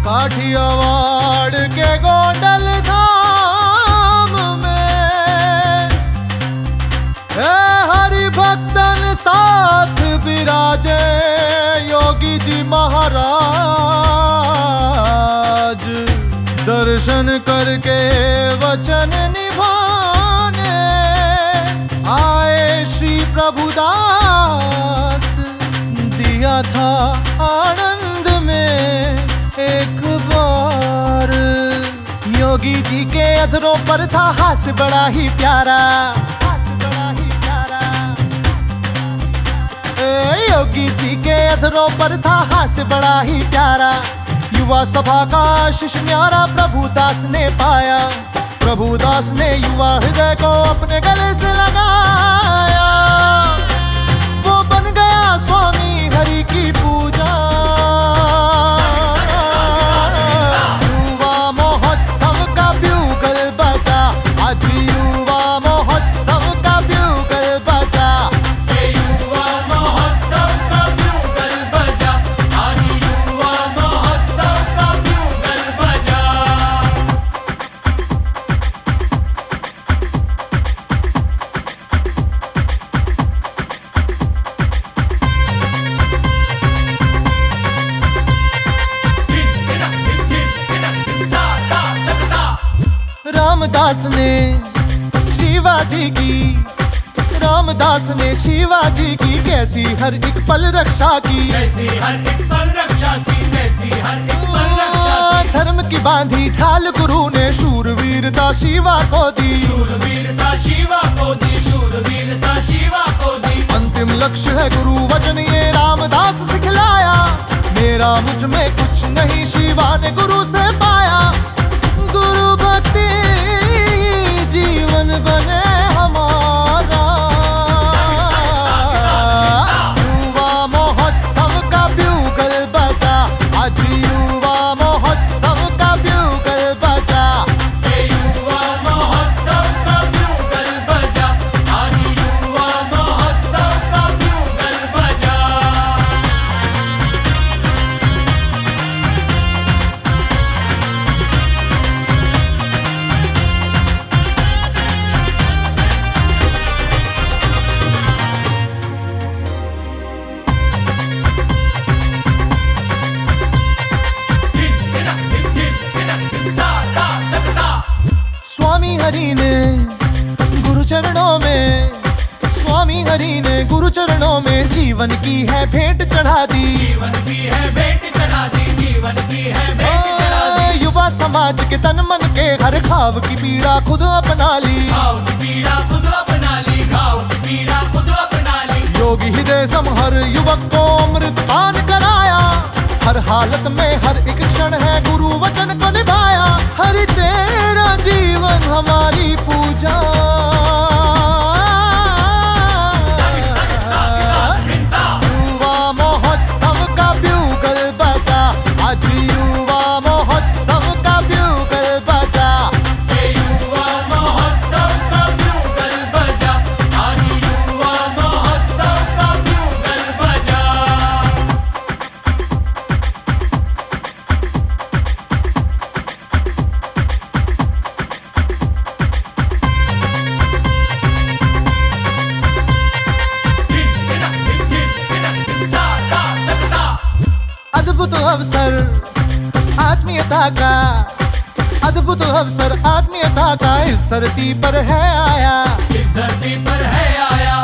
काठियावाड़ के गोंडल धाम में हरि भक्तन साथ विराजे योगी जी महाराज। दर्शन करके वचन निभाने आए श्री प्रभुदास। दिया था आनंद में एक बार। योगी जी के अधरों पर था हास्य बड़ा ही प्यारा, योगी जी के अधरों पर था हास्य बड़ा ही प्यारा। युवा सभा का शिष्य न्यारा प्रभुदास ने पाया। प्रभुदास ने युवा हृदय को अपने गले से लगाया। वो बन गया स्वामी हरि की पूजा। युवा महोत्सव का ब्यूगल बजा, आज युवा महोत्सव का ब्यूगल बजा। युवा महोत्सव का ब्यूगल बजा, आज युवा महोत्सव का ब्यूगल बजा। रामदास ने शिवाजी की, रामदास ने शिवाजी की कैसी हर एक पल रक्षा की। कैसी हर एक पल रक्षा की, कैसी हर एक पल रक्षा की। धर्म की बांधी ढाल गुरु ने शूरवीरता शिवा को दी। शूरवीरता शिवा को दी, शूरवीरता शिवा को दी। अंतिम लक्ष्य है गुरु वचन ये रामदास सिखलाया। मेरा मुझ में कुछ नहीं शिवा ने गुरु से पाया। गुरु भक्ति जीवन बने हमारा। युवा महोत्सव का ब्यूगल बजा, आज युवा महोत्सव का ब्यूगल बजा। युवा महोत्सव का ब्यूगल बजा, आज युवा महोत्सव का ब्यूगल बजा। स्वामी हरि ने गुरु चरणों में, स्वामी हरि ने गुरु चरणों में जीवन की है भेंट चढ़ा दी। जीवन की है भेंट चढ़ा दी, जीवन की है भेंट चढ़ा दी। युवा समाज के तन मन के हर घाव की पीड़ा खुद अपना ली। घाव की पीड़ा खुद अपना ली, घाव की पीड़ा खुद अपना ली। योगी हृदय सम हर युवक को अमृत पान कराया। हर हालत में हर एक क्षण है गुरु वचन को निभाया। हरि तेरा जीवन हमारी पूजा। युवा महोत्सव का ब्यूगल बजा, आज युवा महोत्सव का ब्यूगल बजा। युवा महोत्सव का ब्यूगल बजा, आज युवा महोत्सव का ब्यूगल बजा। अद्भुत अवसर आत्मीयता का, अद्भुत अवसर आत्मीयता का इस धरती पर है आया। इस धरती पर है आया।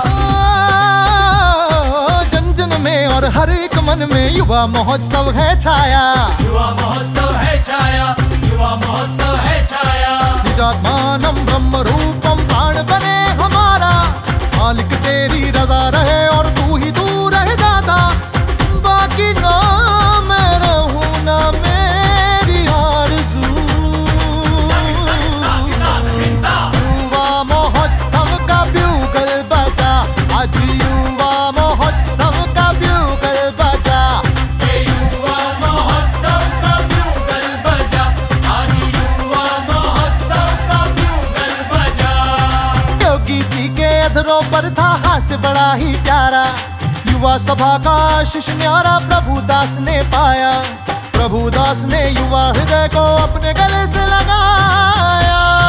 जन जन में और हर एक मन में युवा महोत्सव है छाया। युवा महोत्सव है छाया, युवा महोत्सव है छाया। निजात्मानम ब्रह्म रूपम प्राण बने हमारा। मालिक तेरी रजा रहे और तू ही तू रहे दाता। बाकी ना मैं रहूं ना मेरी आरज़ू। युवा महोत्सव का ब्यूगल बजा, आज युवा महोत्सव का ब्यूगल बजा। युवा महोत्सव का ब्यूगल बजा, आज युवा महोत्सव का ब्यूगल बजा। योगी जी के अधरों पर था हास्य बड़ा ही प्यारा। युवा सभा का शिष्य न्यारा प्रभुदास ने पाया। प्रभुदास ने युवा हृदय को अपने गले से लगाया।